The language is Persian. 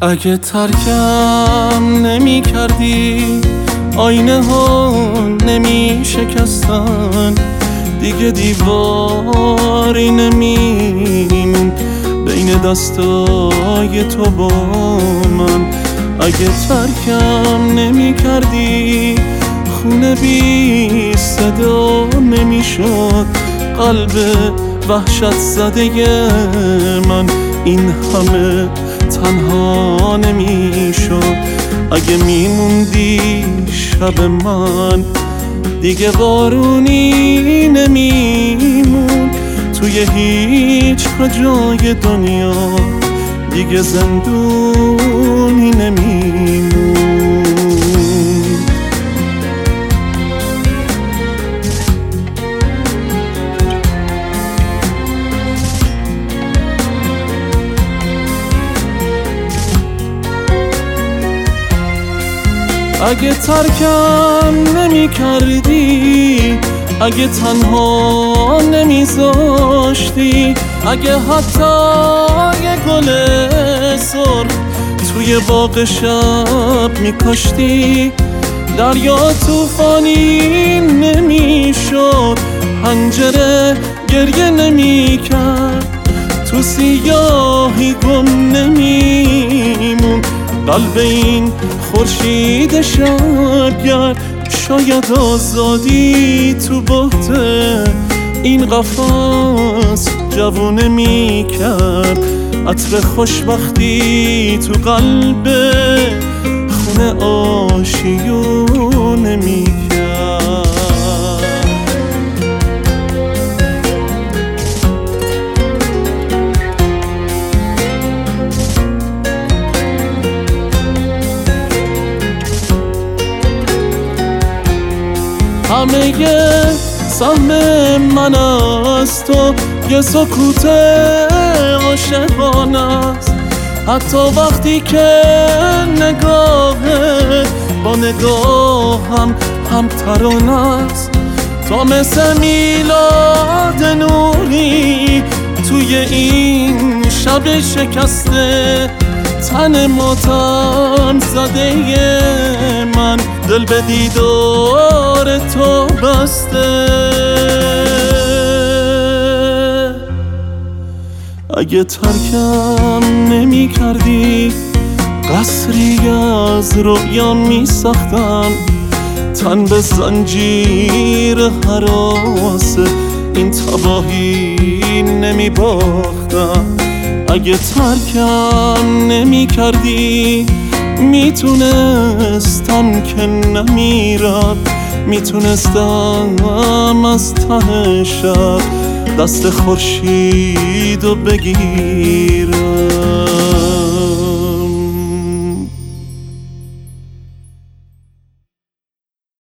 اگه ترکم نمی کردی آینه ها نمی شکستن، دیگه دیواری نمیمون بین دستای تو با من. اگه ترکم نمی کردی خونه بی صدا نمی شد قلب وحشت زده من این همه تنها نمی شد. اگه میموندی شب من دیگه بارونی نمیمون، توی هیچ جای دنیا دیگه زندونی نمیمون. اگه ترکم نمی کردی، اگه تنها نمیذاشتی، اگه حتی یه گل سرخ توی باغ شب میکاشتی، دریا طوفانی نمیشد، پنجره گریه نمیکرد، تو سیاهی گم نمیمون قلب این خورشید شبگرد. شاید آزادی تو بحت این قفس جوونه میکرد، عطر خوشبختی تو قلب خونه آشیونه میکرد. همه سهم من از تو یه سکوت عاشقانه است، حتی وقتی که نگاهت با نگاهم هم ترانه است. تو مثل میلاد نوری توی این شب شکسته، تن ماتم زده من دل به دیدار تو بسته. اگه ترکم نمی کردی قصری از رویا می ساختم، تن به زنجیر هراس این تباهی نمی باختم. اگه ترکم نمی کردی میتونستم که نمیرم، میتونستم از ته شب دست خورشیدو بگیرم.